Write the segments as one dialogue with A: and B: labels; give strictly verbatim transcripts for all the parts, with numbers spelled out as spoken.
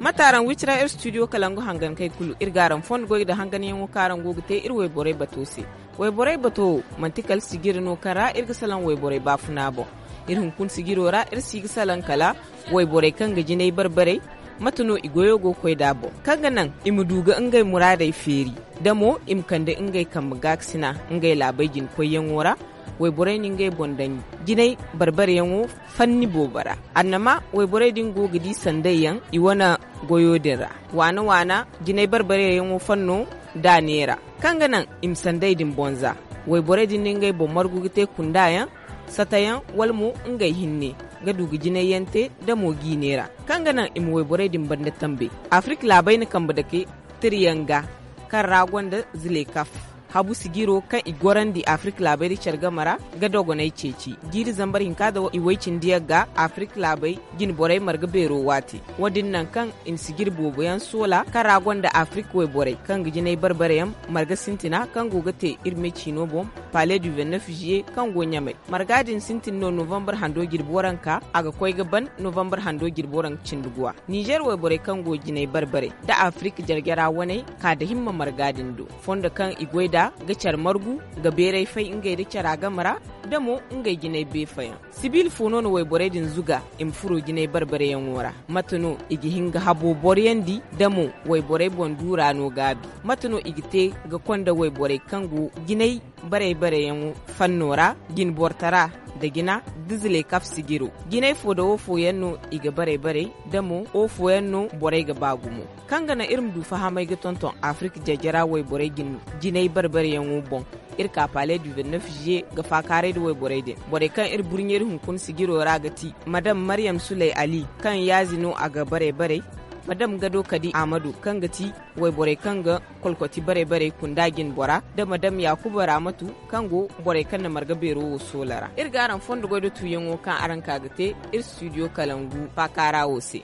A: mataran wicira ir studio kalangu hangan kai kulu irgaran fond goy da hangan yan karan gogte ir way boray batose way boray bato mantikal sigir no kara ir salan way boray bafuna bo ir hun kun sigirora ir sig salan kala way boray kan gajinai barbare matuno igoyo go koy dabo kanga nan imuduga ngai muradai feri damo imkande ngai kam gaksina ngai labai gin koy yangora way boray ni ngai bondan jinai barbare yango fanni bobara annama way boray din go gidi sandayan iwana goyo dira wana wana jinai barbare yango fanno danera kanga nan im sandai din bonza way boray din ngai bo margu gite kundaya satayan walmu ngai hinne ga dugu jinai yante da mogi nera kanga nan im way boray din banda tambe afrik labai ne kamba dake triyanga kan ragon da zile kaf habu sigiro kan igoran di Afrik labai charga mara ga dogonai ceci giri zambar hinka da iwaicin diya ga Afrik labai gin borai marga bero wati wadin nan kan in sigir boboyan sola kan ragon da Afrik we borai kan gijinai barbarayam marga sintina kan gogate irme chino bom palais du vingt-neuf juillet kan gonya mai margadin sintin no November hando girboran ka aga koi gaban November hando girboran cinduguwa Niger we borai kan gojinai barbare da Afrik jargara wanai ka da himma margadin do fonda kan igweda ga char margu ga berai fai ingai da chara gamara da mu ingai gine be fayan sibil fono no way boredin zuga im furo gine barbare yan wora matuno igi hinga habo borendi da mu way bore bondura no gabi matuno igite ga konda way bore kangu gine bare bare yan fannora gin bortara da gina dizile kaf sigiro gine fodo wo foyanno iga bare bare da mu o foyanno bore ga bagumo kanga na irim du fahamai ga tonton Afrique jajara way bore gin gine barbare yan bon irka palais du vingt-neuf juillet ga fakare da way bore de bore kan ir burnyer hun kun sigiro ragati madam Maryam Sulai Ali kan yazino aga bare bare madam Gado Kadi Amadu kan gati way bore kan ga kolkoti bare bare kun dagin bora da madam Yakubu Ramatu kan go bore kan na marga bero solara irgaran fondo godo tuyengo kan aran kagate ir studio Kalangu fakara wose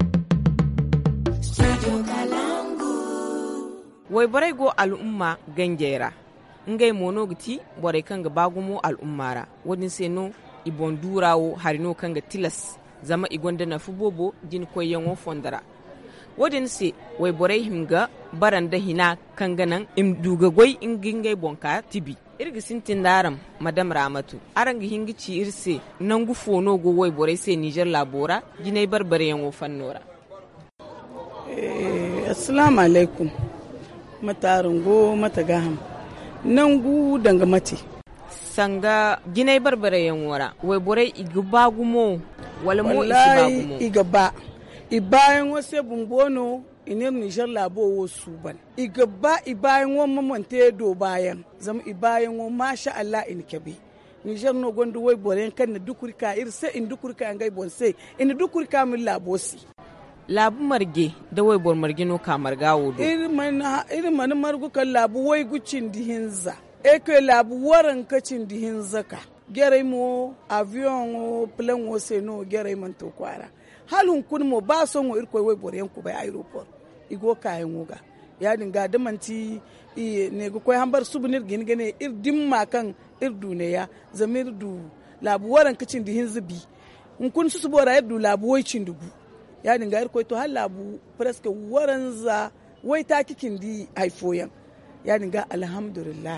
A: studio Kalangu way bore go al'umma ganjera ngai monogiti bore kan ga bagumo al'ummara wadin seno ibon durawo harino kan ga tilas zama igonda na fubobo jin koyengo fondara wadin se way bore himga baranda hina kanganan im duga goy ingingai bonka tibi irgi sintin daram madam Ramatu arangi hingi ci irse nangu fono go way bore se Niger labora jinai barbare yango fannora
B: eh assalamu alaikum matarungo matagaham nangu danga mate
A: sanga jinai barbare yanwora way bore igba gumo wala mo isiba gumo
B: igba ibayan wase bungono inir Niger labo wo suban igba ibayan wo mamonte do bayan zam ibayan wo masha Allah in kebe Niger no gondo way bore kan na dukurka irse in dukurka ngai bonse in dukurka min labosi
A: labu marge da way bor marge no ka margawo do
B: irman irman margu kan labu way gucin dihinza e ke labu waran kacin dihinza ka gere mo avion o plane o seno gere man to kwara halun kun mo ba son wo irko way bor yanku bai aeroport igo kayan wuga ya dinga da manti ne go koy hambar subunir gin gane ir dimma kan ir duniya zamir du labu waran kacin dihinza bi in kun su bora ir du labu way cin dugu ya dinga irko to har labu presque waran za way ta kikin di haifoyan ya dinga alhamdulillah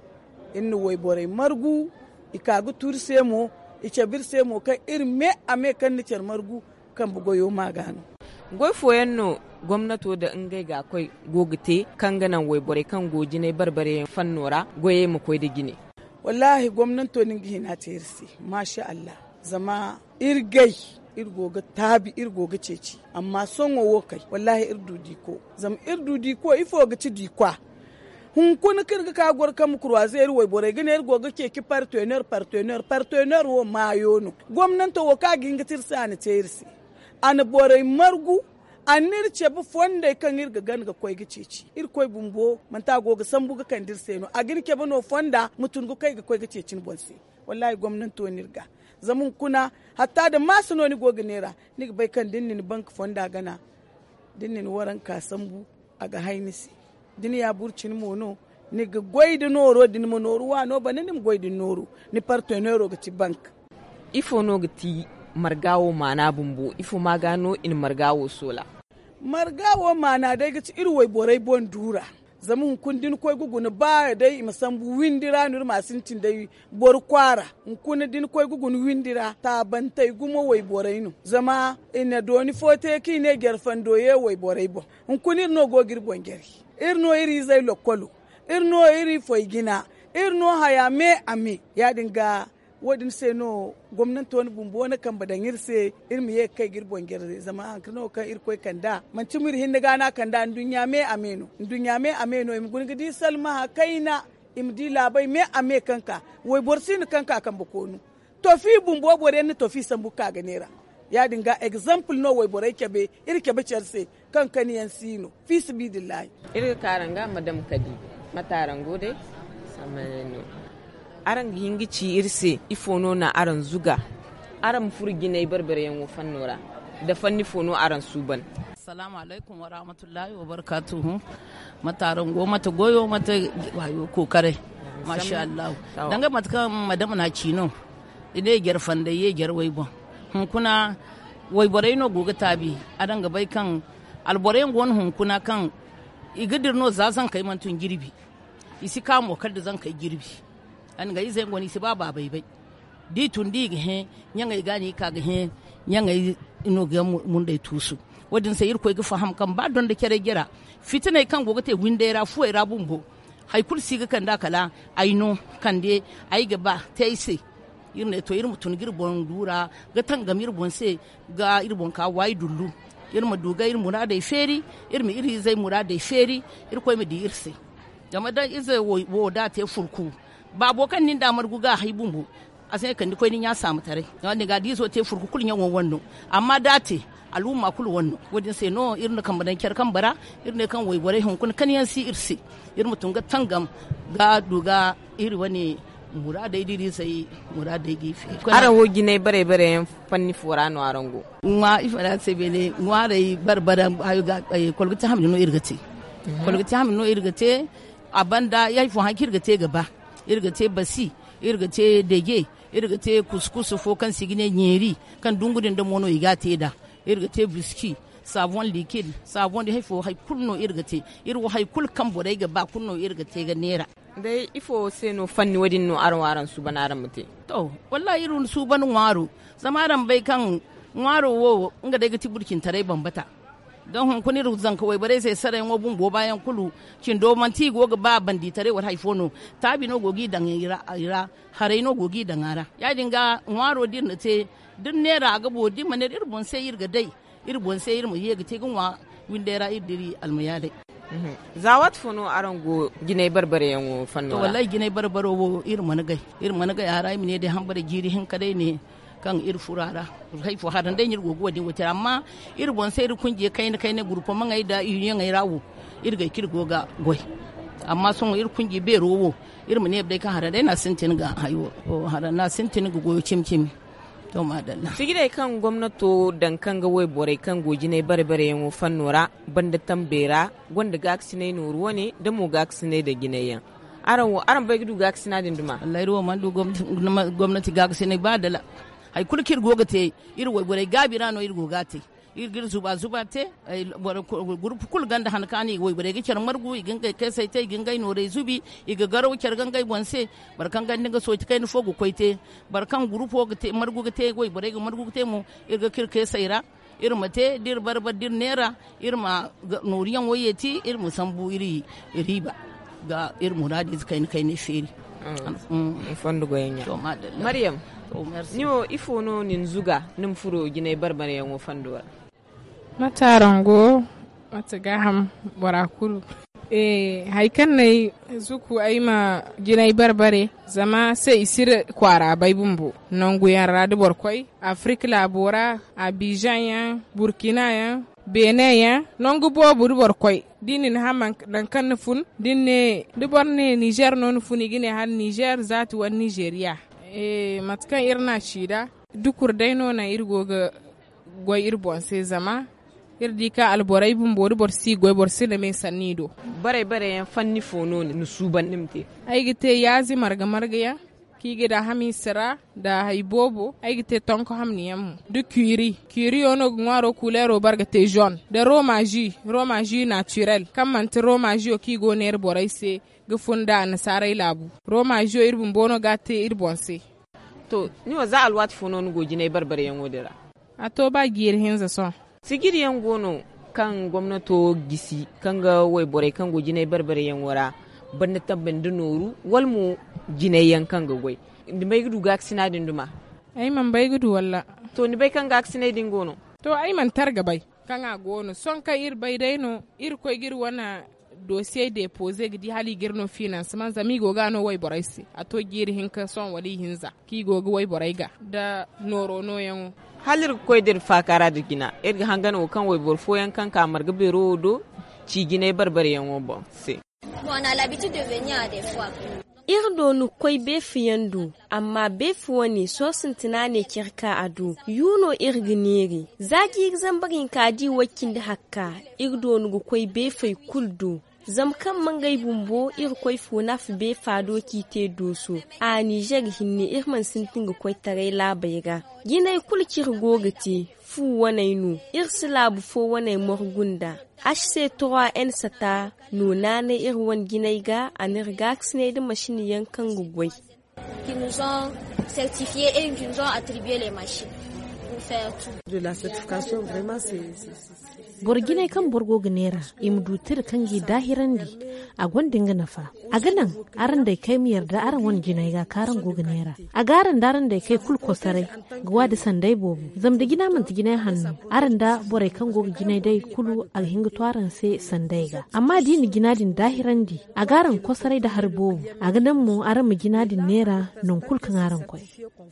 B: innu way bore margu ikagu turse mo icabir se mo kan irme ame kan nicer margu kan bugoyo magano
A: goy foyanno gwamnato da ingai ga koi gogite kan ganan way bore kan goji ne barbare fannora goye mu koi da gine
B: wallahi gwamnato ningi na tirsi masha Allah zama irgai irgoga tabi irgoga ceci amma son wo kai wallahi irdudi ko zam irdudi ko ifo ga ci dikwa hun kun kirga ka gor kam croiser way bore gane irgoga ke ki partenaire partenaire partenaire wo mayono gwamnato wo ka ginga tirsa ne tirsi an bore margu anir ce bu fonda kan irga ganga koy ga ceci ir koy bumbo man ta goga sambu ga kan dirse no agin ke bano fonda mutun go kai ga koy ga cecin bonse wallahi gwamnato nirga zamun kuna hatta da masu noni goga nera ni bai kan dinnin bank fonda gana dinnin waran ka sambu aga hainisi din ya burcin mono ni ga goyde noro din mo noru wa no banin goyde noro ni partenaire ga ci bank
A: ifo no ga ti margawo mana bumbu ifo magano in margawo sola
B: margawo mana dai gaci irwai borai bon dura zamu kundin koy guguna ba dai masambu windira nur masintin dai bor kwara kun din koy gugun windira ta bantai gumo wai borai no zama ina doni fote ki ne gerfan doye wai borai bo kunir no go gir bongeri irno iri zai lokolo irno iri foigina irno hayame ame ya dinga wadin sai no gwamnati wani bumbu wani kan badan irse irmi ye kai girbon gerze zama hankano kan irkoi kanda man ci muri hinda gana kanda dunya me ameno dunya me ameno im gungidi salma ha kaina im di labai me ame kanka wai borsin kanka kan bakonu to fi bumbu bore ni to fi sambu ka ganera ya dinga example no wai bore kebe irke bacerse kan kaniyan sino fi sibidillahi
A: irga karanga madam kadi matarango dai samano aran hingi ci irse ifono na aran zuga aran furgina barbare yan wofan nora da fanni fono aran suban.
C: Assalamu alaikum wa rahmatullahi wa barakatuhu. Mataran go mata goyo mata wayo kokare masha Allah danga matkan madam na cino ide gerfan da ye gerwai bon hun kuna wai borai no goga tabi adan ga bai kan alboren gon hun kuna kan igidir no za san kai mantun girbi isi kamo kar da zan kai girbi an ga izai ngoni si baba bai bai di tundi ga he nyanga gani ka ga he nyanga ino ga mun dai tusu wadin sai irko ga faham kan ba don da kere gira fitina kan goga te windera fu era bumbo hay kursi ga kan da kala aino kan de ai ga ba tai sai irne to irmu tun girbon dura ga tangamir bon sai ga irbon ka wai dullu irma duga irmu na dai feri irmi iri zai mura dai feri irko mi di irse jama da izai wo da te furku ba abokan nin damar guga haibun bu a sai kan dikoi nin ya samu tare wanda ga diso te furku kulun yan wannan amma date al'umma kul wannan wadin sai no irin kan badan kyar kan bara irin kan waibore hun kun kan yan si irsi irin mutun ga tangam ga duga iri wani murada idiri sai murada gifi
A: ara wo ginai bare bare fanni furano arango
C: ngwa ifara se bele ngwa dai barbara ayu ga kolgata hamni no irgate kolgata hamni no irgate abanda yayi fu hakir gate gaba irgate basi irgate dege irgate kuskusu fo kan sigine nyeri kan dungudin da mono igate da irgate biski savon liquide savon da haifo haikulno irgate irwo haikul kan bodai ga ba kunno irgate ga nera
A: dai ifo seno fanni wadin no arwaran su banaran mute
C: to wallahi irun su ban waro zamaran bai kan waro wo nga daga tiburkin tare bambata don hun kuni ruzan kawai bare sai sarai ngo bumbo bayan kulu kin do man ti goga ba bandi tare war haifono tabi no gogi dan ira ira hare no gogi dan ara ya dinga waro din te din nera ga bodi maner irbon sai irga dai irbon sai irmu yega te gunwa windera idiri almayade
A: zawat fono arango ginai barbare yango fanno
C: to wallahi ginai barbaro wo irma nagai irma nagai ara mi ne da hambare jiri hin kadai ne kan ir furara haifu hadan dai nyirgo godi wata amma ir bon sai ir kunje kai ne kai ne grupo man ai da union ai rawo ir ga kirgo ga goy amma sun ir kunje be rowo ir mu ne bai kan hada dai na sintin ga hayo o hada na sintin ga goyo cimcim to madalla
A: sigide kan gwamnato dan kan ga wai bore kan goji ne barbare yan fannora banda tambera gonda gaksine no ruwa ne da mu gaksine da gineyan aran aran bai gudu gaksina din duma
C: wallahi ruwa man du gwamnati gaksine ba da ay kulkir gogate ir woybore gabirano ir gogate ir gir zuba zuba te ay group kul ganda hankani woybore gi cer margu iginga kai sai te iginga no re zubi iga garo cer ganga bonse barkan ganda ga soti kai no fogu koite barkan group gogate margu gate woybore gi margu gate mu ir ga kir kai saira ir mate dir barba dir nera ir ma noriyan woyeti ir musambu iri riba ga ir muradi kai kai ne feri
A: fandu goyenya Maryam niwo ifono nin zuga nin furo gine barbare yango fanduwa
D: matarango matagaham warakulu eh haikan nai zuku aima gine barbare zama sai isir kwara bai bumbu nongu yan radu borkoi Afrika labora Abidjan ya Burkina ya Benin ya nongu bo buru borkoi dinin haman dan kan fun dinne duborne Niger non funi gine har Niger zatu wan Nigeria e matkan irna shida dukur daino na irgo ga goy irbon sai zama irdi ka alborai bun bori bor si goy bor si da me sanido
A: bare bare yan fanni fono ni suban nimte
D: ai gite yazi marga marga ya ki gida hami sira da haibobo ai gite tonko hamniyan mu du cuiri cuiri ono ngwaro couleur barga te jaune da romaji romaji naturel kam man te romaji o ki go ner borai se gufunda na sarai labu romaji o irbun bono gate irbonse
A: to ni wa za alwat fono ngo jinai barbare yan wodira
D: a to ba gir hinza son
A: sigiri yan gono kan gwamnato gisi kan ga wai borai kan go jinai barbare yan wara banda tabben da noru walmu jinai yan kan ga gwai ndi bai gudu ga aksina din duma
D: ai man bai gudu walla
A: to ni bai kan ga aksina din gono
D: to ai man targa bai kan a gono son ka ir bai dai no ir ko gir wana dossier déposé gidi hali girno finance man zami go gano wai borai si ato gir hinka son wali hinza ki go go wai borai ga da noro no yan
A: halir koy dir fakara digina erga hangana o kan wai bor fo yan kan ka marga bero do ci gine barbare yan wo bon c'est
E: on a l'habitude de venir à des fois.
F: Irdo nu koi befi yandu, amma befi wani so sintina ne kirka adu, yuno irginiri. Zaki zambarin kadi wakin da hakka, irdo nu koi befi kuldu. Zamkan mangai bumbo ir koi funaf be fado ki te doso. A Niger hinne irman sintin ga koi tare labaiga. Ginai kulkir gogati, fu wanai nu, irsilabu fo wanai morgunda. H C trois N sata nuna na irwan ginaiga a nirgax ne da machine yankan gugwai.
E: Qui nous ont certifié et qui nous ont attribué les machines pour faire tout.
G: De la certification, vraiment, c'est...
H: borginai kan borgo ganera imdutir kangi dahirandi a gwandin ganafa a ganan aran da kai miyar da aran wani ginai ga karan go ganera a garan daran da kai kulko sarai gwa da sandai bobu zam da gina manta ginai hannu aran da borai kan go ginai dai kulu a hinga twaran sai sandai ga amma dini ginadin dahirandi a garan ko sarai da har bobu a ganan mu aran mu ginadin nera non kulkan aran koi.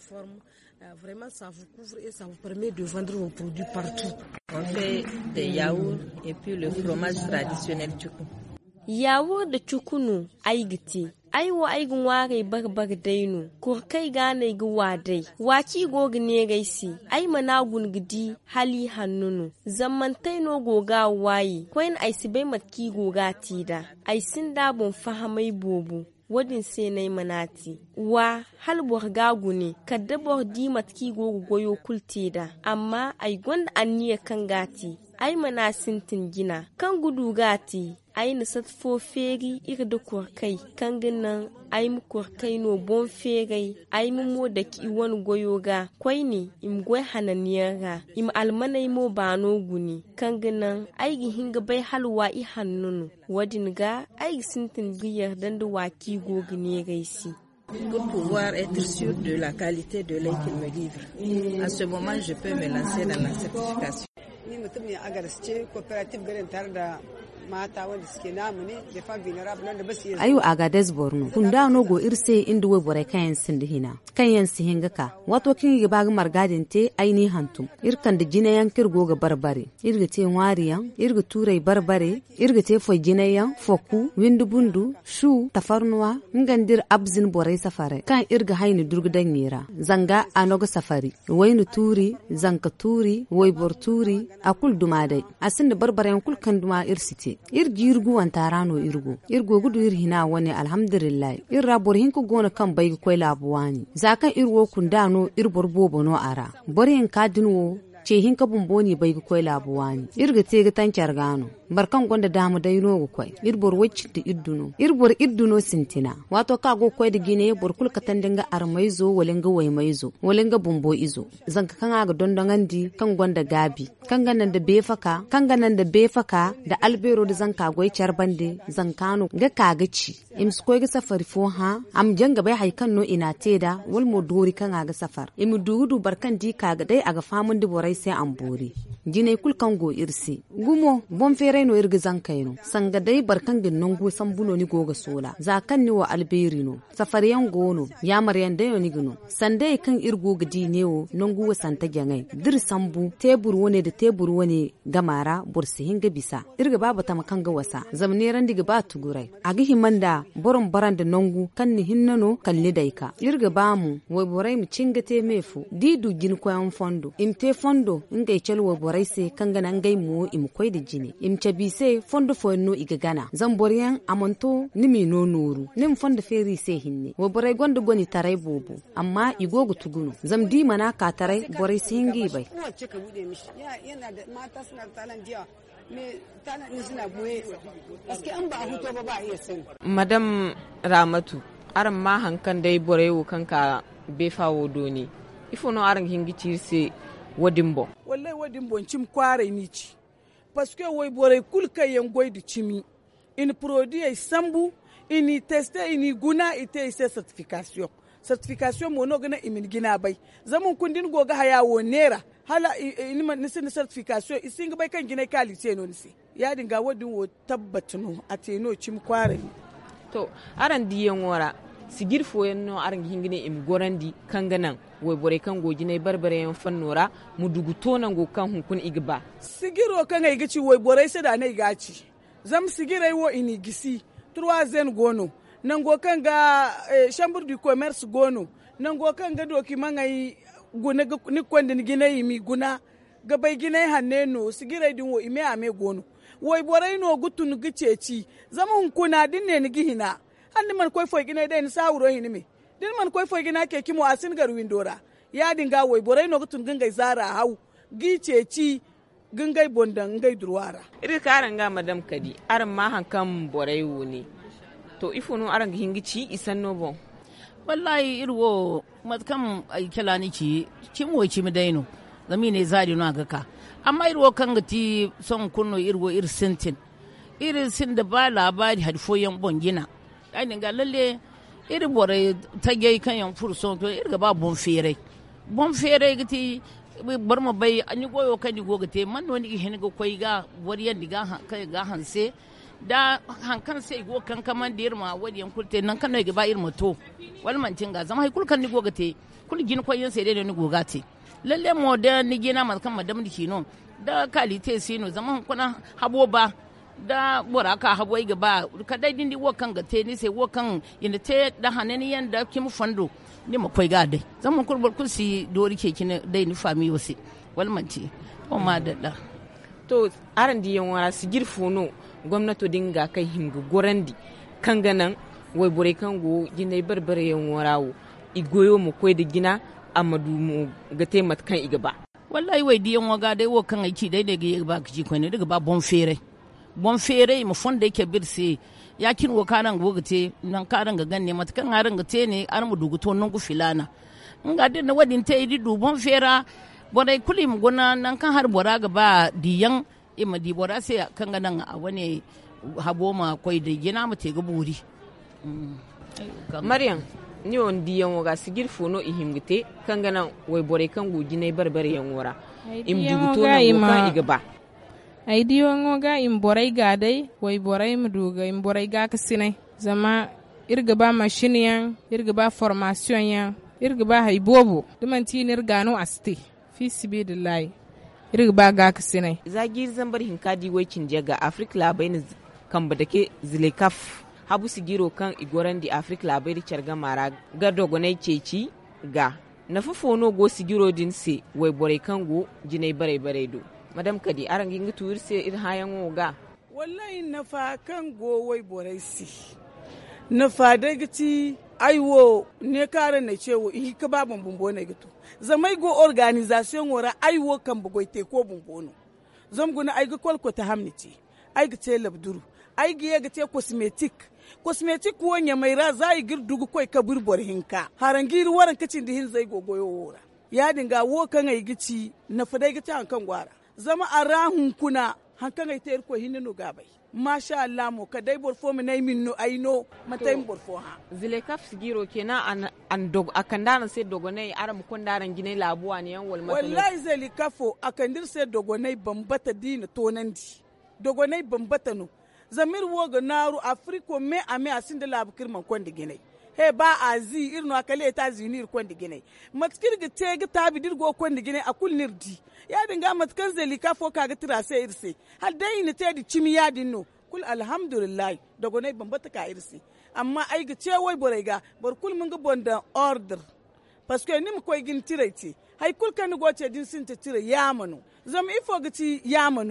G: Vraiment, ça vous couvre et ça vous permet de vendre vos produits partout.
I: On fait des yaourts et puis le fromage traditionnel tchoukou.
F: Yaourt da chukunu aigiti. Aiwa aigun ware barbar dainu, kurkai gane guwa dai, waki gogi ne gaisi, ai managun gidi hali hannunu, zamantai no goga wayi, kwain aisibai matki goga tida, aisin dabon fahamai bobu. Wadin sai nai manati wa halbor gagu ne kaddabor di matki gogo goyo kulteda amma ai gonda anniya kan gati ai manasintin gina kan gudu gati ai na satfo feri ir da kurkai kan ginan ai mu kurkai no bon fegai ai mu mo da ki wani goyo ga kwai ne im goy hananiyar ga im almanai mo bano guni kan ginan ai gi hinga bai halwa i hannunu wadin ga ai sintin biyar dan da waki gogi ne gaisi.
I: Pour pouvoir être sûr de la qualité de lait qu'il me livre. À ce moment, je peux me lancer dans la certification.
B: Ni mutum ne a garsce cooperative garin tare da mata wanda suke namu ne da fa binarab nan da basu yi
J: ayu agades borno kunda no go irse inda we bore kayan sindihina kayan sihinga ka wato kin ga bag margadin te aini hantum irkan da jinayan kirgo ga barbare irga te wariyan irga turai barbare irga te fo jinayan foku windu bundu shu tafarnuwa ngandir abzin bore safare kan irga haini durgudan nira zanga anoga safari wainu turi zanka turi way bor turi akul dumadai asin da barbaren kul kan duma irsite ir girgu wantarano irgo irgo gudu ir hina wani alhamdulillah ir rabor hinku gona kan bai koy labuwani zakan irwo kundano ir borbo no ara borin kadinwo ce hinka bumboni bai koy labuwani irga te ga tancar gano barkan gonda damu dai no koy irbor wacci da idduno irbor idduno sintina wato ka go koy da gine bor kul katan dinga armaizo walenga wai maizo walenga bumbo izo zanka kan aga dondongandi kan gonda gabi kan ganan da befaka kan ganan da befaka da albero da zanka goy charbande zankano ga kagaci im skoy ga safari fo ha am janga bai haikan no ina teda wal modori kan aga safar im dugudu barkan di kaga dai aga famun di borai sai an bori jinai kul kan go irsi gumo bon fere no irga zankaino sanga dai barkan gin nongo sambuno ni goga sola zakan ni wa alberino safariyan gono ya maryan dai ni gino sande kan irgo gidi newo nongo wa santa jangai dir sambu tebur wone da tebur wone gamara bursi hinga bisa irga baba ta makan ga wasa zamne ran diga ba tugurai agi himanda boron baran da nongo kan ni hinnano kan lidaika irga bamu wai borai mu cingate mefu didu gin koyan fondo imte fondo ingai chalwa borai se kan ga nan gai mu im koy da jini im bise fondo fo no iga gana zan boryan amanto nimi no noru nim fondo feri se hinne wo boray gondo goni taray bobo amma igogo tugunu zam di mana ka taray boray singi bai
B: yana da mata suna talan jiya me talan ni suna boye paske an ba huto ba ba iya sani
A: madam Ramatu aran ma hankan dai boray wo kanka be fawo doni ifo no aran hingi cirse wadimbo
B: wallahi wadimbo cim kware ni ci paske woy boray kulka yan goydi cimi in produit sambu ini teste ini guna ite ise certification certification mono gana imin gina bai zaman kundin goga haya wo nera hala ini man nisin certification isin bai kan gina kali ce no nisi ya dinga wadin wo tabbatino ateno cim kware
A: to aran diyen wora sigir foyen no aran hingine im gorandi kanganan woy bore kan goji ne barbare yan fannora mu dugu tonan go kan hunkun igba
B: sigiro kan ai gici woy bore sai da ne gaci zam sigirai wo ini gisi troisième gono nan go kan ga chambre du commerce gono nan go kan ga doki mangai guna ni kwanda ni gina mi guna ga bai gina hanne no sigirai din wo ime ame gono woy bore no gutun giceci zama hunkuna din ne ni gihina hanni man koy foy gina den sawuro hinimi din man koy foy gina ke kimo asin gar windora ya dinga woy boray no gutun gingai zara haw giceci gingai bondan ngai durwara
A: iri karan ga madam Kadi aran ma hankan boray woni to ifunu aran hingici isan no bon
C: wallahi irwo matkam ay kelani ci kimo ci midaino zami ne zari no ga ka amma irwo kan gati son kunno irwo ir sentin irin sin da ba labari hadfoyan bongina ai dinga lalle iri bore tage kan yan furso to iri ba bon fere bon fere gati bar ma bai an yi goyo kan ni gogate man wani ki hin ga koi ga wariyan diga kai ga hanse da hankan sai go kan kaman dir ma wadiyan kulte nan kan ga ba irma to wal man tinga zama kul kan ni gogate kul gin koyin sai dai ni gogate lalle mo da ni gina man kan madam dikino da kalite sino zaman kuna habo ba da bora ka habo ga ba ka dai dindi wakan ga te ni sai wakan ina te da hanani yanda kim fando ni ma koi ga dai zaman kurbur kusi dori ke kin dai ni fami wasi wal manti o ma da da
A: to aran di yan wara sigir funo gwamnato dinga kai hinga gorandi kanganan wai bore kango ginai barbare yan warawo igoyo mu koi da gina amadu mu ga te mat kan iga ba
C: wallahi wai di yan waga dai wakan aiki dai da ga ba ki ko ne daga ba bon fere bon fere mu fonda yake birse ya kin wo kanan gogate nan karan ga ganne mata kan haran ga te ne ar mu duguto nan gu filana nga din na wadin te idi du bon fera borai kulim gona nan kan har bora ga ba diyan ima di bora sai kan ga nan a wani habo ma koi da gina mu te ga buri
A: Maryam ni on diyan wo ga sigir fono ihimgite kan ga nan wai borai kan guji ne barbare yan wora im duguto nan kan iga ba
D: ai diyo ngoga im borai ga dai wai borai mu duga im borai ga kasine zama irga ba machine yan irga ba formation yan irga ba hay bobo dumanti nir gano asti fi sibidillahi irga ba ga kasine
A: zagir zambar hinkadi wai cinje ga Africa labai ne kan badake zilekaf habu sigiro kan igoran di Africa labai di charga mara ga dogonai ceci ga na fufono go sigiro din se wai borai kan go jinai bare bare do madam Kadi aran ginga tuur se ir hayan woga
B: wallahi na fa kan go wai borai si na fa da giti aiwo ne kare na cewo i ka ba bumbo ne gitu zamai go organisation wora aiwo kan bugoi te ko bumbono zamguna ai ga kolko ta hamniti ai ga te labduru ai ga ga te cosmetic cosmetic wonya mai ra zai girdugu koi ka burbor hinka harangir waran kacin da hin zai gogoyo wora ya dinga wo kan ai gici na fa dai giti an kan gwara zama a rahun kuna hankan ai tayar ko hinno gabai masha Allah mo ka dai borfo mi nay minno ayno matay borfo ha
A: zile kaf sigiro kenan an an dog akandana se dogonai aram kondaran gine labuwa ne yan wal matalo
B: wallahi zali kafo akandir se dogonai bambata dina tonandi dogonai bambata no zamir woga naru afriko me ame asinde labu kirman kondi gine he ba azi irno akale ta zinir kondi gine matkir ga tege tabi dirgo kondi gine akul nirdi ya dinga matkan zali kafo kaga tirase irse hal dai ni tedi chimi ya dinno kul alhamdulillah dogonai bambata ka irse amma ai ga cewai borai ga bar kul mun ga bonda order parce que nim koy gin tireti hay kul kan go ce din sin te tire yamanu zam ifo ga ti yamanu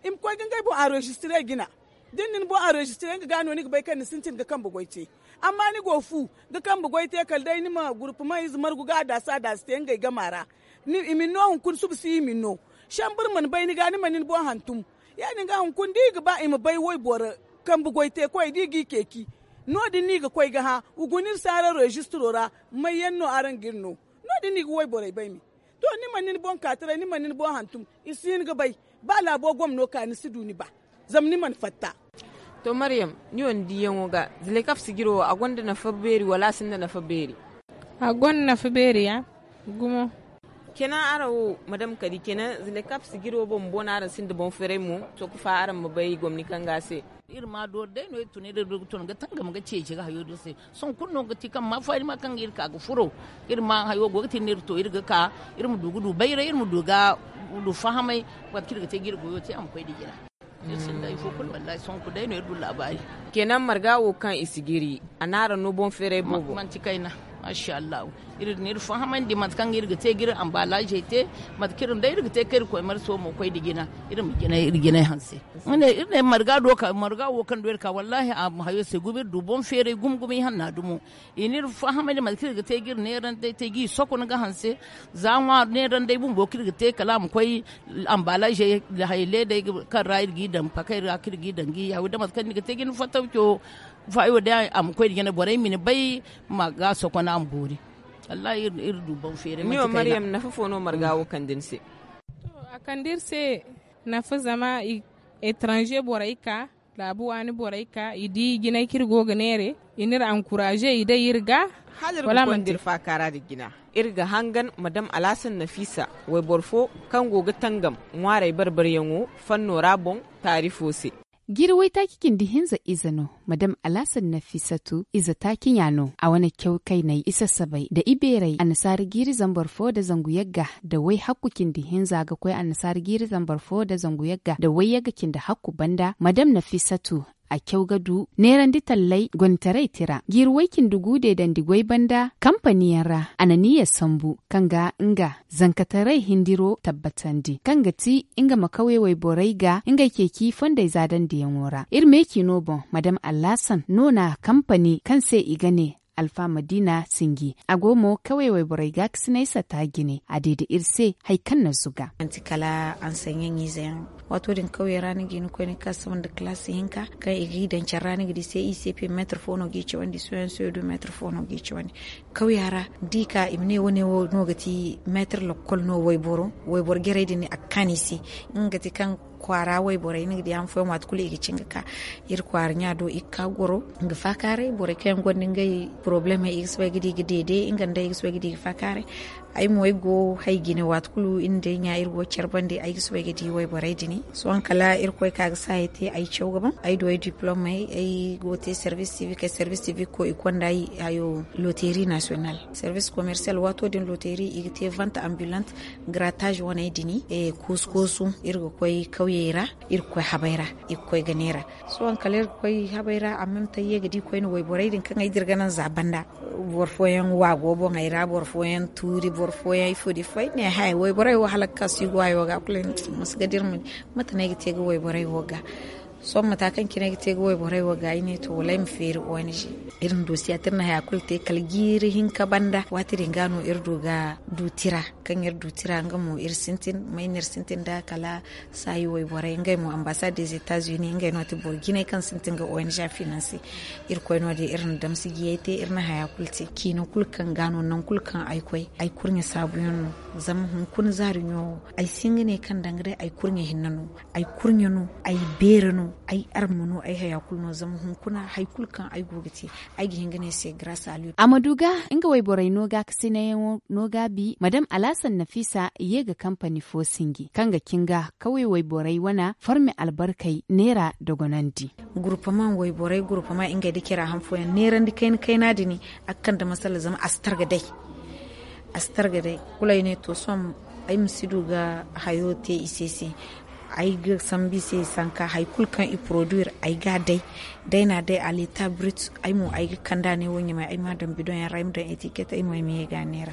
B: im ko gangai bo enregistrer gina din nin bo enregistrer ga gano ni bai kan sintin ga kan bugoite amma ni go fu ga kan bugoite kal dai ni ma group mai zumar guga da sa da ste ngai gamara ni imin no hun kun subsi imin no shambur man bai ni ga ni manin bo hantum ya ni ga hun kun diga ba im bai woi bor kan bugoite ko digi keki no din ni ga koi ga ha ugunir sara registrora mai yanno aran girno no din ni ga woi bor bai mi to ni manin bon katara ni manin bon hantum isin ga bai ba labo gwamno ka ni sidu ni ba zamni man fatta
A: to maryam ni on diyan ga zile kaf sigiro a gonda na faberi wala sinda na faberi
D: a gonda na faberi ya gumo
A: kenan arawo madam kadi kenan zile kaf sigiro bon bona ran sinda bon fere mu to ku fa aran mu bai gwamni kan gase
C: irma do dai no tuni da rubutun ga tanga mu ga cece ga hayo dose son kunno ga tikan ma fa ma kan irka ga furo irma hayo go tin nir to irga ka irmu dugudu bayra irmu duga du fahamai wat kirga te girgo yo te am koy digina sin da ifo kul wallahi son ku dai no irdu labari
A: kenan margawo kan isigiri anara no bon fere bobo
C: man tikaina masha Allah irin ne fahaman di mat kan irga te gir ambalaje te mat kirin da irga te kir koy mar so mo koy digina irin gina irgina hanse ne irin marga do ka marga wo kan do ka wallahi am hayo se gubir du bon fere gumgumi hanna dumo inir fahaman di mat kirga te gir ne ran te te gi soko ga hanse zanwa ne ran dai bun bo kirga te kalam koy ambalaje da hayle da kan rayir gidan pakai ra kirgi dangi ya da mat kan ga te gin fatawcho fa'iwa da am koy digina borai mini bai maga soko na amburi Allah ir ir duban fere
A: mati kai Maryam na fofo no margawo kandinse
D: to akandirse na fa zama étranger boraika labu ani boraika idi gina kirgo ganere inir encourager ida yirga
A: wala man dir fa kara da gina irga hangan madam Alasan Nafisa wai borfo kan goga tangam ngware barbar yango fanno rabon tarifose
K: girwai takikin dihinza izano madam Alasan Nafisatu iza takin yano a wani kyau kai na isa sabai da iberai a nasar giri zambarfo da zanguyagga da wai hakukin dihinza ga kwai a nasar giri zambarfo da zanguyagga da wai yagakin da hakku banda madam Nafisatu a kyau gadu neran di tallai gwantarai tira girwaikin dugude dan digwai banda kamfaniyara ananiya sambu kanga inga zankatarai hindiro tabbatandi kanga ti inga makawewai borai ga inga keki fonda zadan diyan wora irme kinobon madam Alasan nona kamfani kan sai igane Alfa Madina Singi agomo kawai wai borai ga kisinaisa ta gine a daida irse haikan na zuga
L: antikala an sanyen yizayan wato din kawai rani gini ko ne kasaman da klasi hinka kai igi dan charani gidi sai icp metrofono gici wandi soyan soyo do metrofono gici wandi kawai yara dika imne wone wo no gati metr lokol no wai boro wai bor geredi ni akanisi ngati kan kwara wai borai ni di an fo mat kuli gi cinga ka ir kwar nya do ikka goro nga fakare borai ken gonde ngai problème e xwe gidi gidi de inga ndai xwe gidi fakare ay moy go hay gine wat kulu inde nya ir go cerbande ay xwe gidi wai borai dini so an kala ir koy ka saite ay cew gaban ay do ay diplôme ay go te service civique et service civique ko ikonda ay ayo loterie nationale service commercial wato din loterie igite vente ambulante grattage wona dini e kuskusu ir go koy yera ir koy habayra ir koy ganera so an kaler koy habayra amam taye gadi koy no way boray din kan ay dirganan zabanda bor foyen wago bo ngayra bor foyen turi bor foyen fodi fay ne hay way boray wa halaka si go ayo ga kulen masgadir mun mata ne gite go way boray woga so mata kan kine gite go way boray woga ine to walay mfir wani shi irin dosiya tirna ya kulte kalgiri hin ka banda watiri ngano irdu ga dutira kan irdu tira ngamo ir sintin mai nir sintin da kala sai way boray ngai mo ambassade des États-Unis ngai no to Burkina kan sintin ga O N G finance ir koy no de irin damsi giyete irna haya kulte kino kulkan gano nan kulkan ai koy ai kurnya sabuyun zam hun kun zarinyo ai singine kan dangare ai kurnya hinnano ai kurnyano ai berano ai armuno ai haya kulno zam hun kuna hay kulkan ai gogati ai gihingane sai grâce à lui
K: amaduga inga way boray noga kasine noga bi madam Alasan Nafisa yega company fo singi kanga kinga kawai way boray wana farme albarkai nera dogonandi
L: groupement way boray groupement inga dikira hanfo nera ndikain kaina dini akkan da masala zama astarga dai astarga dai kulay ne to som ai msidu ga hayote isese ai ga sambi sai sanka hay kulkan i produire ai ga dai dai na dai a l'état brut ai mo ai kanda ne wonyi mai ai madam bidon ya raim da etiquette ai mo mi ga nera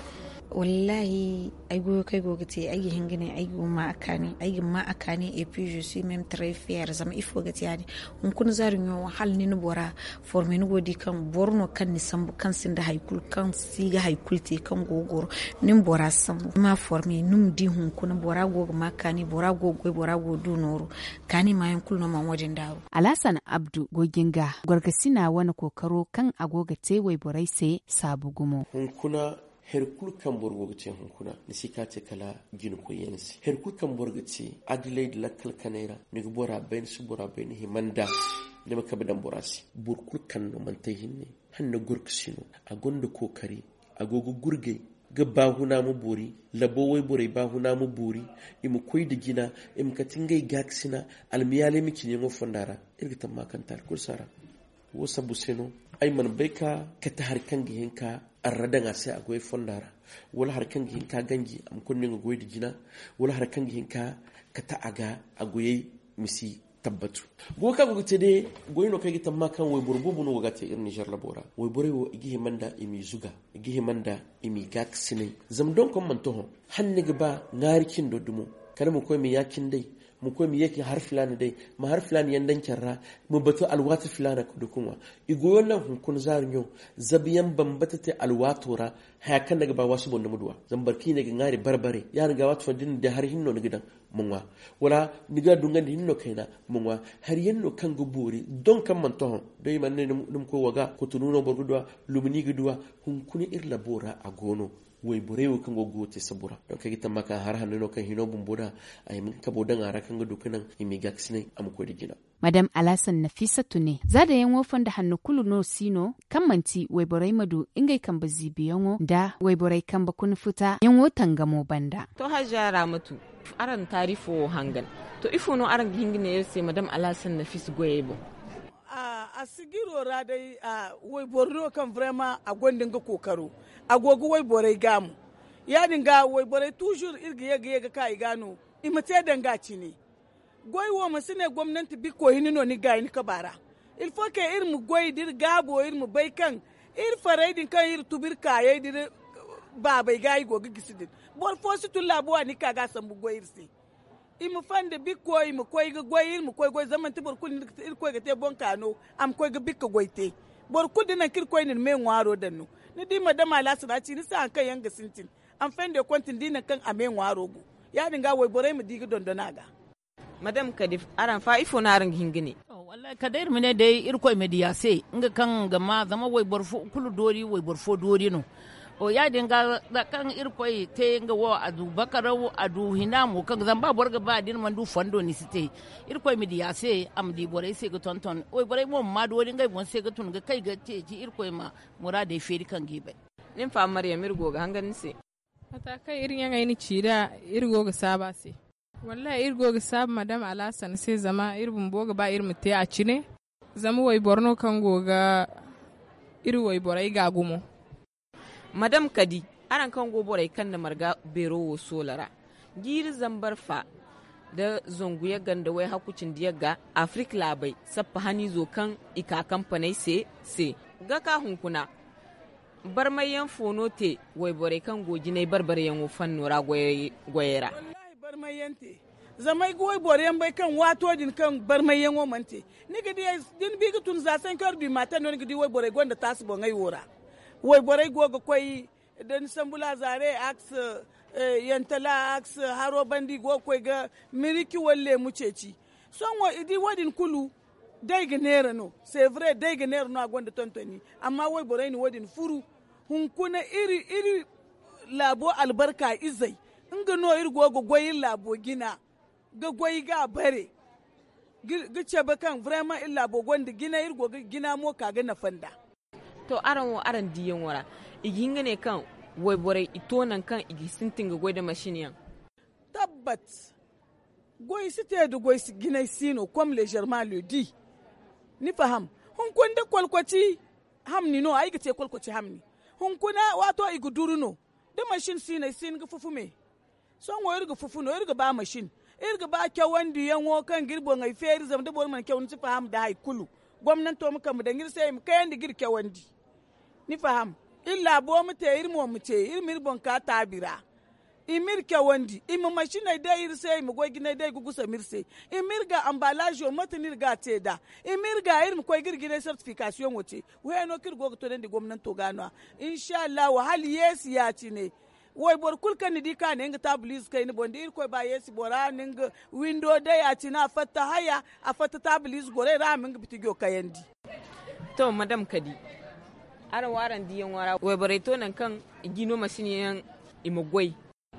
L: wallahi ai goyo kai gogo te ai hingine ai go ma akani ai ma akani et puis je suis même très fière zama ifo gati yani hun kun zarin yo hal ni no bora forme ni godi kan borno kan ni sambu kan sinda haikul kan siga haikul te kan gogoro nin bora sambu ma forme num di hun kun bora gogo ma kani bora gogo bora go du noro kani ma yan kul no man wajen dawo.
K: Alasan Abdu Goginga gwargasina wani kokaro kan agoga te wai borai sai sabu gumo.
M: Hun kuna herkul kan borgogace hunkuna ni sikate kala ginu ko yensi herkul kan borgace adelaide lakal kanera ni bora ben su bora ben himanda ne makabadan borasi burkul kan no mantai hinne hanna gurksino agonda kokari agogo gurge ga bahuna mu bori labo wai bore bahuna mu bori imu koy da gina im katingai gaksina almiyale miki ne mo fondara irgitan makantar kursara wasa buseno ay man beka kata harkan gihinka arradanga sai agoy fondara wala harkan gihinka gangi am kunnin agoy da gina wala harkan gihinka kata aga agoy misi tabbatu go ka go tede goy no kay tamma kan way burbubu no gate irin Niger labora way bore wo igihe manda imi zuga igihe manda imi gaksine zam don kon man toho hanni ba ngarikin do dumo kada mu koy mi yakin dai mu koy mi yake har fulani dai ma har fulani yandan kyarra mu batu alwata fulana kudu kuma igoyo nan hun kun zarnyo zabiyan bambata te alwatora hayakan daga ba wasu bonda muduwa zambarki ne ga ngari barbare ya riga watu fadin da har hinno ni gidan munwa wala niga dungan hinno kaina munwa har yanno kan guburi don kan man tohon dai man ne dum ko waga ko tununo borgudwa lumini gudwa hun kuni irla bora a gono way borewo kan gogo te sabura don kage tamma kan har hanno kan hino bumbuda ay min kabo dan ara kan gudu kanan imi gaksine am ko digina.
K: Madam Alasan Nafisatu ne za da yan wofan da hannu kulu no sino kan manti way borai madu ingai kan bazi biyanwo da way borai kan bakun futa yan wotan gamo banda
A: to hajara mutu aran tarifo hangan to ifo no aran hingine sai Madam Alasan Nafisu goyebo
B: a sigiro ra dai a wai borno kan vraiment a gondin ga kokaro agogo wai borai gamu ya dinga wai borai toujours irga yaga yaga kai gano imate danga cini goy wo masine gwamnati bi ko hinino ni ga ni kabara il faut que ir mu goy dir gabo ir mu bai kan ir farai din kan ir tubir kaye dir ba bai gai go gisidin bor fosi tulla bo ni kaga sambu goy irsi imu fande bikko imu koy ga goyir mu koy goy zaman tibor kul ir koy ga te bon kano am koy ga bikko goyte bor kul dinan kir koy nin me ngwaro danno ni di madama la sura ci ni sa kan yanga sintin am fande kontin dinan kan ame ngwaro go ya dinga woy boray mu digi dondona ga
A: madam kadif aran fa ifo na ran hingine
C: wallahi kadir mine dai ir koy media se nga kan ga ma zama woy borfo kulu dori woy borfo dori no o ya dinga da kan irkoi te nga wo adu bakarawo adu hinamu kan zamba borga ba din mandu fando ni site irkoi mi diya se am di bore se ga tonton o bore mo ma do dinga bon se ga tun ga kai ga te ji irkoi ma murade feri kan gibe
A: nin fa maryam irgo ga hangan se
D: ata kai irin yanga ni cida irgo ga saba se wallahi irgo ga saba madam Alasan se zama irbun boga ba irmu te a cine zama wai borno kan goga irwoi borai ga gumo
A: madam kadi aran kan goborai kan da marga bero wo solara giri zambar fa da zongu ya ganda wai hakucin diya ga afrik labai sappa hani zo kan ika kamfanai se se ga ka hunkuna barmayan fono te wai borai kan goji ne barbare yan wo fannora goyera
B: wallahi barmayan te zamai goy borai bai kan wato din kan barmayan wo mante ni gidi din bigu tun za san kar du matan non gidi wai borai gonda tasu bon ai wora wai borai goga kwai dan sambula zare ax yantala ax haro bandi go kwai ga miriki walle muceci son wa idi wadin kulu dai ga nera no c'est vrai dai ga nera no agonda tontoni amma wai borai ni wadin furu hun kuna iri iri labo albarka izai inga no iri goga goyin labo gina ga goyi ga bare gice bakan vraiment illa bo gonda gina iri goga gina mo kaga na fanda
A: to aran wo aran diyan wara igi ngane kan wai bore ito nan kan igi sintin ga goida machine yan
B: tabbat goy site da goy gina sino comme légèrement le dit ni faham hun kun da kwalkwaci hamni no ai gace kwalkwaci hamni hun kuna wato igi duruno da machine sino sin ga fufume son wo irga fufuno irga ba machine irga ba kyawandi yan wo kan girbo ngai feri zam da bor man kyawun ci faham da hay kulu gwamnan to muka mu da ngir sai mu kayan da girke wandi ni faham illa bo mu te irmo mu te irmir bon ka tabira imir ke wandi imu machine da irse mu goy gine da gugusa mirse imir ga emballage o matinir ga teda imir ga irmu koy girgine certification wote we no kir go to den di gomnan to gano insha Allah wa hal yes ya ci ne woy bor kulkan ni di ka ne nga tablis kay ni bondi ir koy ba yes bora ning window da ya ci na fatta haya a fatta tablis gore ra min bitigyo kayandi
A: to madam kadi ara waran diyan wara woy bare to nan kan gino masiniyan imugwai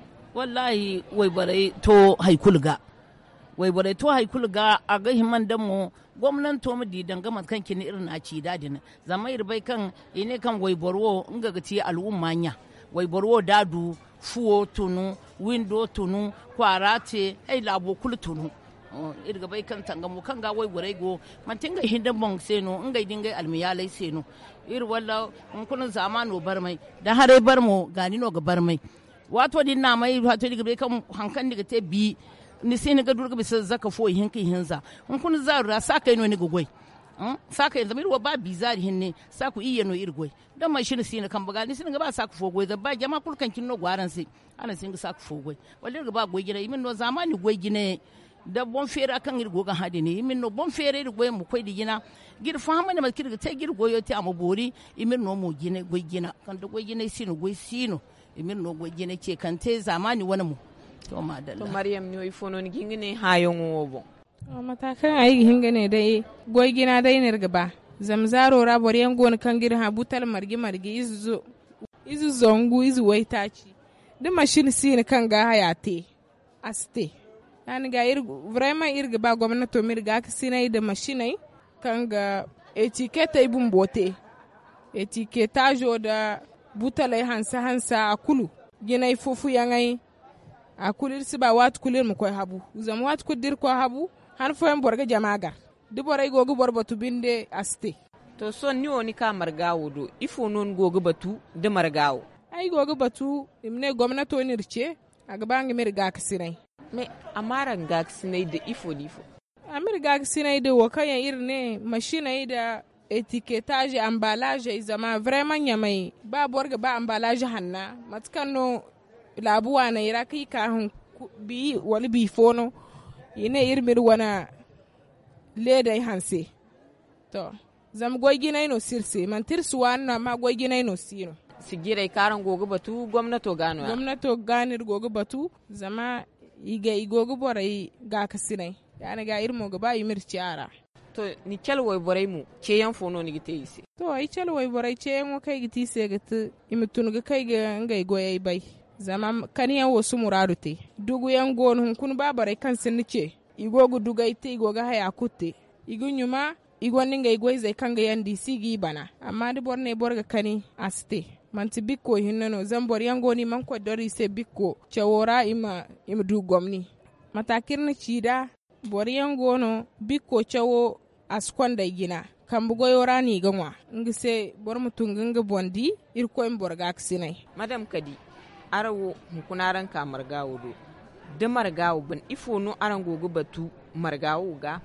C: wallahi wai bare to haikulga wai bare to haikulga a ga himan dan mu gwamnan to mu di danga mat kan kin irin a ci dadin zama irbai kan ine kan wai borwo inga gati al'umma nya wai borwo dadu fuwo tunu window tunu kwarate ai labo kul tunu irga bai kan tanga mu kan ga wai bare go man tinga hindan bon seno inga dinga almiyalai seno ir walla kun zamano barmai da hare barmo gani no ga barmai wato din na mai wato diga bai kan hankan diga te bi ni sai ni ga durga bisa zaka fo hinki hinza in kun zarura saka ino ni gogoi saka yanzu mai ba bizari hinne saku iya no irgoi dan mai shin sai kan baga ni sai ga ba saku fo goi da ba jama kulkan kin no gwaran sai ana sai ga saku fo goi wallahi ga ba goi gina imin no zamani goi gine da bon fere kan irgo ga hadi ne imin no bon fere irgo mu koi digina gir fama ne ma kirga te gir goyo te amabori imin no mu gine goi gina kan da goi gine sino goi sino imin no gwe gene ce kan te zamani wani mu to madalla
A: to maryam ne oi fono ni gingine hayon wobo
D: o matakan ayi hingane dai goy gina dai ne gaba zamzaro ra boriyan gon kan gir ha butal margi margi izu izu zongu izu waitaci de machine sin kan ga hayate aste yani ga ir vraiment ir gaba gwamnati mir ga sinai da machine kan ga etiquette ibun bote etiquetage da butalai hansa hansa a kulu ginai fufu yangai a kulir si ba wat kulir mu koy habu zam wat kudir ko habu han fo en borga jamagar di boray gogu borbatu binde aste
A: to son ni woni ka margawo do ifo non gogu batu de margawo
D: ai gogu batu imne gwamnato nirce a gaban mir ga kasinai
A: me amara ga kasinai da ifo difo
D: amir ga kasinai da wakayan irne machine da etiquetage emballage zama vraiment nyamai ba borga ba emballage hanna matkan no labuwa na iraki ka hun bi wali bi fono ine irmir wana leda hanse to zam goygina ino sirse man tirsu wana ma goygina ino sino
A: sigire karan gogo batu gwamnato gano
D: gwamnato ganir gogo batu zama iga igogo borai ga kasinai yani ga irmo ga ba yimir ciara
A: to ni kel woy boray mu ce yan fono ni gite ise
D: to ai kel woy boray ce yan kai gite se gite imitun ga kai ga ngai goyai bai zama kaniyan wasu muradu te dugu yan gon hun kun ba barai kan sin ce igogu dugai te igoga haya kutte igunyuma igonni ngai goy zai kan ga yandi sigi bana amma di borne borga kani aste manti bikko hinno zambor yan goni man ko dori se bikko cewora ima im du gomni matakirni cida bor yan gono bikko cewo askonda gina kambugo yorani ganwa ngise bor mutunganga bondi irko en borga aksinai
A: madam kadi arawo hukunaran ka margawo do de margawo ban ifo no aran gogo batu margawo ga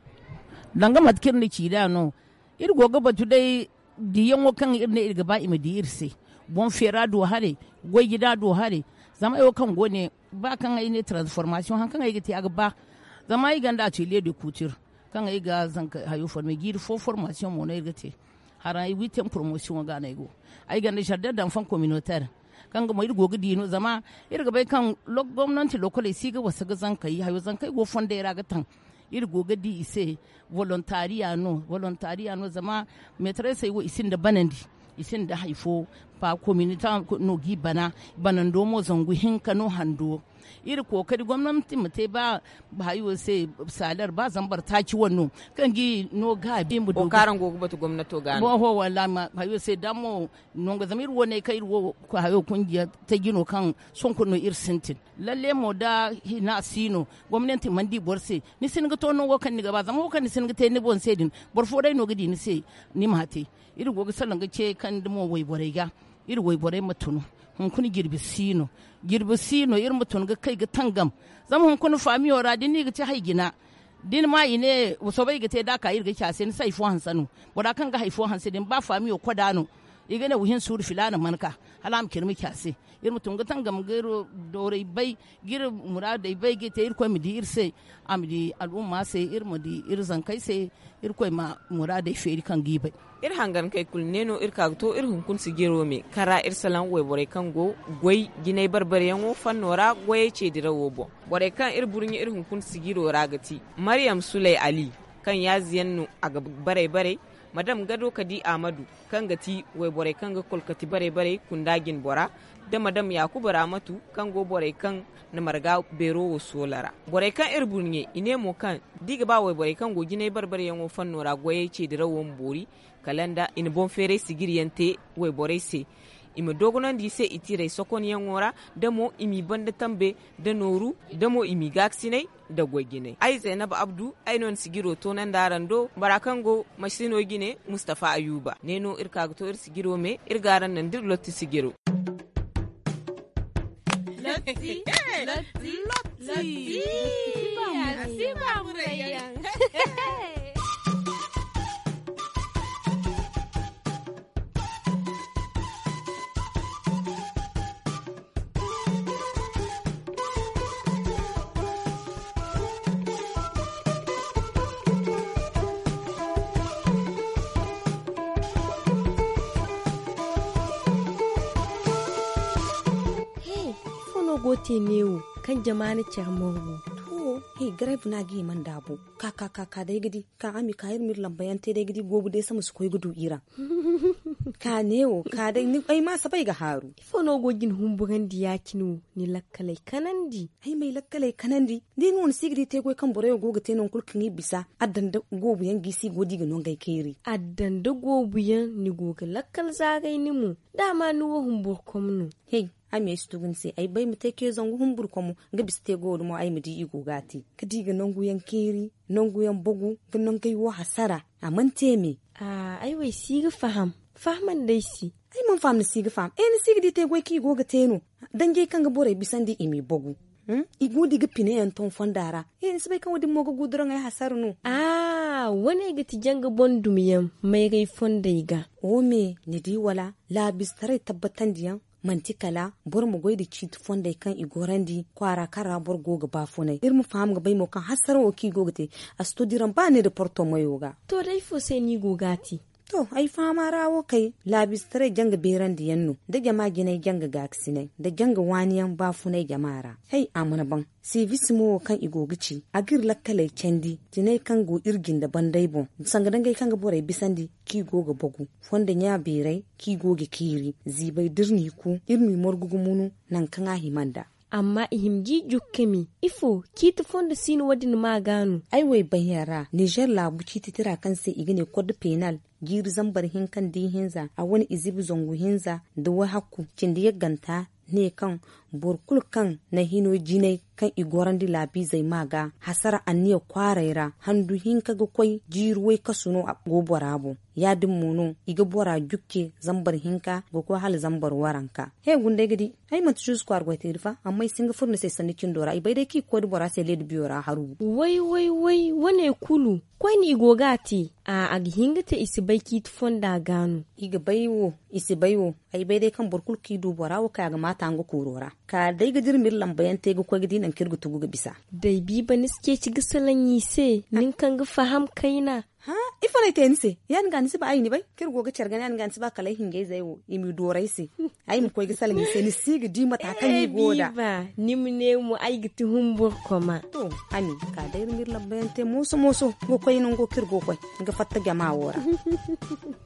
C: danga matkirni cida no ir gogo batu dai diyan wakan irne irga ba imadi irse bon fera do hare goy gida do hare zama yo kan gone ba kan ai ne transformation han kan ai gati aga ba zama yi ganda atelier de couture kan ai ga zan hayo forme gir fo formation mo ne gati har ai huitième promotion ga na go ai ganda jardin d'enfants communautaire kan ga mai gogo dino zama irga bai kan lok gwamnati local si ga wasu ga zan kai hayo zan kai go fonda ira ga tan ir gogo di ise volontariano volontariano zama maîtresse wo isin da banandi isin da haifo pa community no gi bana banan domo zangu hinka no hando iri kokari gwamnati mate ba hayo sai salar ba zambar taki wannan kan gi no ga bi mu
A: do karan gogo batu gwamnato gano
C: bo ho wala ma hayo sai damo no ga zamir wone kai wo ko hayo kungiya ta gino kan son ko no irsintin lalle mo da hina sino gwamnati mandi borse ni sin ga to no wo kan ni ga ba zama wo kan ni sin ga te ni bon sedin bor fo dai no gidi ni sai ni mate iri gogo salan ga ce kan dimo wai borai ga iri wai borai matunu hun kuni girbi sino girbi sino ir mutun ga kai ga tangam zama hun kuni fami ora din ni ga ce haigina din ma ine so bai ga te da ka ir ga kya sen sai fo hansanu boda kan ga haifo hanse din ba fami o kodano igane wuhin sur filana manka halam kirmi kyase irmu tunga tangam gero dore bai gir murade bai gite ir ko mi di irse amdi al'umma sai irmu di irzan kai sai ir ko ma murade feri kan gibai
A: ir hangan kai kul neno ir kagto ir hunkun sigero me kara ir salan we bore kan go goy ginai barbare yan wo fannora goye ce dira wobo bore kan ir burnya ir hunkun sigiro ragati maryam sulai ali kan ya ziyannu a bare bare madam gado kadi amadu kan gati wai bore kan ga kolkati bare bare kundagin bora da madam yakubu ramatu kan go bore kan na marga bero wo solara bore kan ir burnye ine mo kan diga ba wai bore kan go ginai barbare yan wo fannora goye ce dira won bori kalanda in bon fere sigiriyante wai bore se ima dogonan di se itire sokon yangora damo imi banda tambe da noru damo imi gaksinai da gwagine ai Zainab Abdu ai non sigiro to nan darando barakango masino gine Mustafa Ayuba neno irka to ir sigiro me irgaran nan dir lotti sigiro
N: lotti lotti lotti asiba murayan
F: gote newo kan jama'ani charmongo
J: to he grave na gi man dabo ka ka ka ka dai gidi ka ami ka yir mir lambayan te dai gidi gobu dai sama su koy gudu ira ka newo ka dai ni ai ma sabai ga haru
F: ifo no gogin humbugan di yakinu ni lakkalai kanandi
J: ai mai lakkalai kanandi ni non sigri te goy kan bore gogo te non kulkin yi bisa addan da gobu yan gisi godi ga non gai keri
F: addan da gobu yan ni goga lakkal zagai ni mu dama ni wo humbur komnu
J: hey ame stugun se ai bai mu take zangu humbur komu ga biste godu mo ai mu di igo gati kadi ga nongu yan keri nongu yan bugu ga non kai wo hasara amante me
F: ah ai wai siga faham fahman dai si
J: ai mun faham ni siga faham eh ni siga di te goy ki goga teno dange kan ga bore bisandi imi bugu hmm igo diga pine yan ton fondara eh ni sai kan wadi mo ga guduran ai hasaru no
F: ah wani ga ti janga bondumiyam mai gai fondaiga
J: o me ni di wala la bistare tabbatan diyan mantikala bor mu goydi ci fonda kan igorandi kwara kara bor goga bafunai irmu faham ga baymo kan hasar wo ki gogate astudiran ba ne da porto mayoga
F: to dai fo sai ni gogati
J: to ai fama rawo kai labis tare janga berandi yanno da jama ginai janga gaksinai da janga waniyan bafunai jamara hey amana ban sivisimo kan igogici agir lakkalai cendi tinai kan go irgin da bandai bon sanga dangai kan ga borai bisandi ki goga bogu fonda nya berai ki goge kiri zibai dirni ku irmi morgugu munu nan kan ahimanda
F: amma ihimji jukkemi ifo kiti fonda sino wadin maganu
J: ai wai bayara Niger labu kiti tira kan sai igine code penal giri zambar hinkan di hinza a wani izibu zongu hinza da wa hakku cindi ya ganta ne kan burkul kan na hino jinai kan igoran di labi zai maga hasara anniya kwaraira handu hinka ga kwai jiruwai kasuno a goborabo ya dimmono iga bora jukke zambar hinka go ko hal zambar waranka he gunde gidi ai mat jus kwar gwate rifa amma singa furna sai sanikin dora ai bai dai ki ko bora sai led biora haru
F: wai wai wai wane kulu kwai ni igogati a ag hingata isi bai ki fonda ganu
J: iga baiwo isi baiwo ai bai dai kan burkul ki du bora wa ka ga mata ngo kurora ka dai ga dirmir lambayan te go ko gidi nan kirgu tugu ga bisa
F: dai bi baniske ci gisalan yi se nin kan ga faham kaina
J: ha ifana tense yan gansi ba ayini bai kirgo ga chargan yan gansi ba kalai hinge zaiwo imi dorai se ai mu koy gisal ni se ni sigi di mata kan ni goda
F: ba nimne mu ai giti humbur koma
J: to ani ka dai mir labben te muso muso go koy non go kirgo koy ga fatta jama wora